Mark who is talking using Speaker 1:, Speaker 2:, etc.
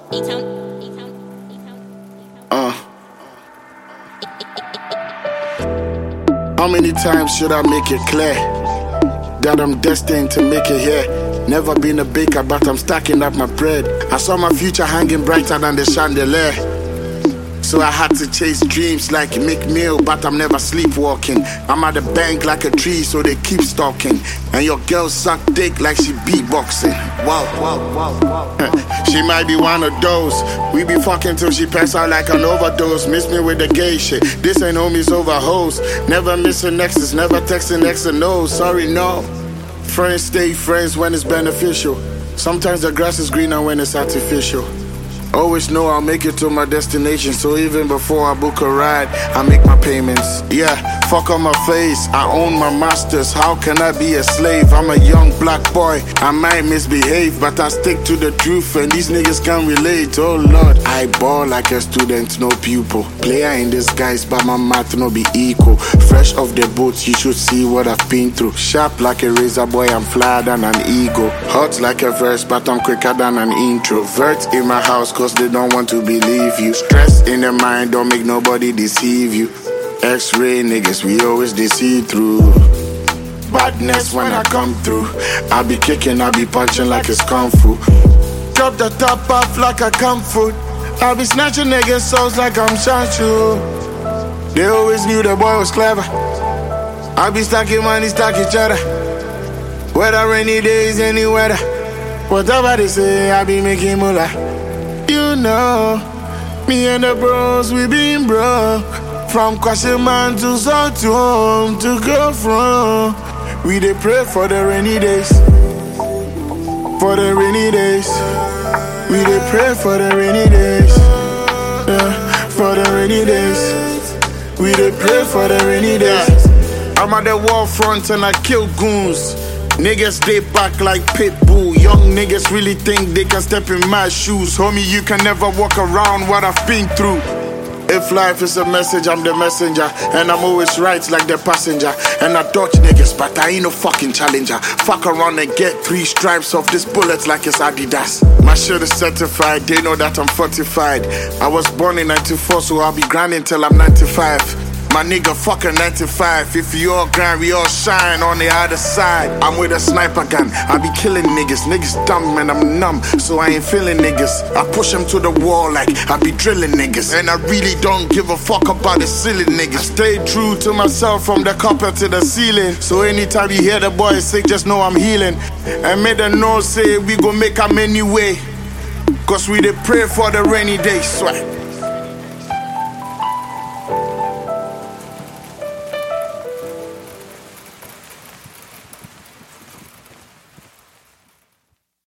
Speaker 1: How many times should I make it clear that I'm destined to make it here? Never been a baker, but I'm stacking up my bread. I saw my future hanging brighter than the chandelier. So I had to chase dreams like Mick Mill, but I'm never sleepwalking. I'm at the bank like a tree, so they keep stalking. And your girl suck dick like she beatboxing. Wow. She might be one of those. We be fucking till she pass out like an overdose. Miss me with the gay shit. This ain't homies over hoes. Never missing exes, never texting X and O's. Sorry, no. Friends stay friends when it's beneficial. Sometimes the grass is greener when it's artificial. Always know I'll make it to my destination, so even before I book a ride, I make my payments. Yeah, fuck on my face, I own my masters. How can I be a slave? I'm a young black boy, I might misbehave, but I stick to the truth and these niggas can relate. Oh Lord, I ball like a student, no pupil. Player in disguise, but my math no be equal. Fresh off the boat, you should see what I've been through. Sharp like a razor boy, I'm flyer than an eagle. Hot like a verse, but I'm quicker than an introvert in my house, cause they don't want to believe you. Stress in the mind, don't make nobody deceive you. X-ray niggas, we always deceive through. Badness when I come through. I be kicking, I be punching like it's kung fu. Drop the top off like a comfort. I be snatching niggas souls like I'm Shanshu. They always knew the boy was clever. I be stacking money, stacking cheddar. Whether rainy days, any weather. Whatever they say, I be making moolah. You know, me and the bros, we been broke. From Kwashiman to South to home to go from. We dey pray for the rainy days. For the rainy days. We dey pray for the rainy days. Yeah, for the rainy days. We dey pray for the rainy days. I'm at the war front and I kill goons. Niggas they back like Pitbull. Young niggas really think they can step in my shoes. Homie, you can never walk around what I've been through. If life is a message, I'm the messenger. And I'm always right like the passenger. And I dodge niggas, but I ain't no fucking challenger. Fuck around and get 3 stripes off this bullet like it's Adidas. My shit is certified, they know that I'm fortified. I was born in 94, so I'll be grinding till I'm 95. My nigga fucking 95. If you all grind, we all shine on the other side. I'm with a sniper gun, I be killing niggas. Niggas dumb and I'm numb, so I ain't feeling niggas. I push them to the wall like I be drilling niggas. And I really don't give a fuck about the silly niggas. I stay true to myself from the carpet to the ceiling. So anytime you hear the boy sick, just know I'm healing. And may the know say we gon' make 'em anyway. Cause we dey pray for the rainy day, sweat.